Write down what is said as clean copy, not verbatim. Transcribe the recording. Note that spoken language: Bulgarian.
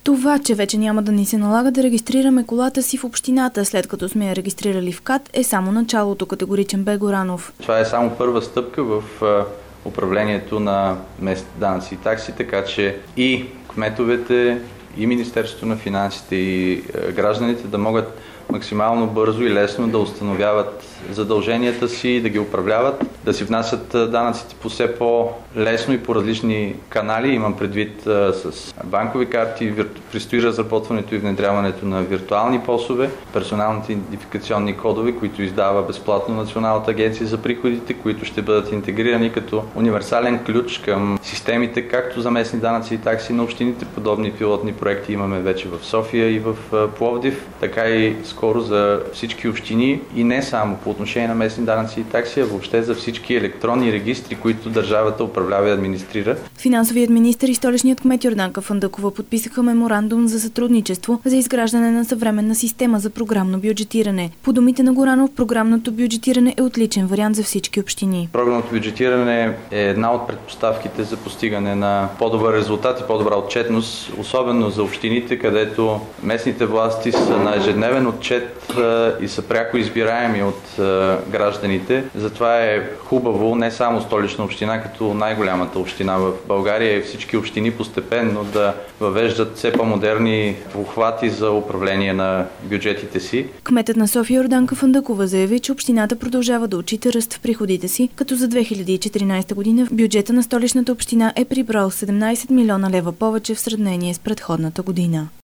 Това, че вече няма да ни се налага да регистрираме колата си в общината, след като сме я регистрирали в КАТ, е само началото, категоричен бе Горанов. Това е само първа стъпка в управлението на местните данъци и такси, така че и кметовете, и Министерството на финансите, и гражданите да могат максимално бързо и лесно да установяват задълженията си, да ги управляват, да си внасят данъците по все по-лесно и по различни канали. Имам предвид с банкови карти, предстои разработването и внедряването на виртуални ПОС-ове, персоналните идентификационни кодове, които издава безплатно Националната агенция за приходите, които ще бъдат интегрирани като универсален ключ към системите, както за местни данъци и такси на общините. Подобни пилотни проекти имаме вече в София и в Пловдив, така и скоро за всички общини и не само по отношение на местни данъци и такси, а въобще за всички електронни регистри, които държавата управлява и администрира. Финансовият министър и столичният кмет Йорданка Фандъкова подписаха меморандум за сътрудничество за изграждане на съвременна система за програмно бюджетиране. По думите на Горанов, програмното бюджетиране е отличен вариант за всички общини. Програмното бюджетиране е една от предпоставките за постигане на по-добър резултат и по-добра отчетност, особено за общините, където местните власти са на ежедневен отчет и са пряко избираеми от гражданите. Затова е хубаво не само Столична община, като най-голямата община в България и всички общини постепенно да въвеждат все по-модерни обхвати за управление на бюджетите си. Кметът на София Йорданка Фандъкова заяви, че общината продължава да отчита ръст в приходите си, като за 2014 година в бюджета на Столичната община е прибрал 17 милиона лева повече в сравнение с предходната година.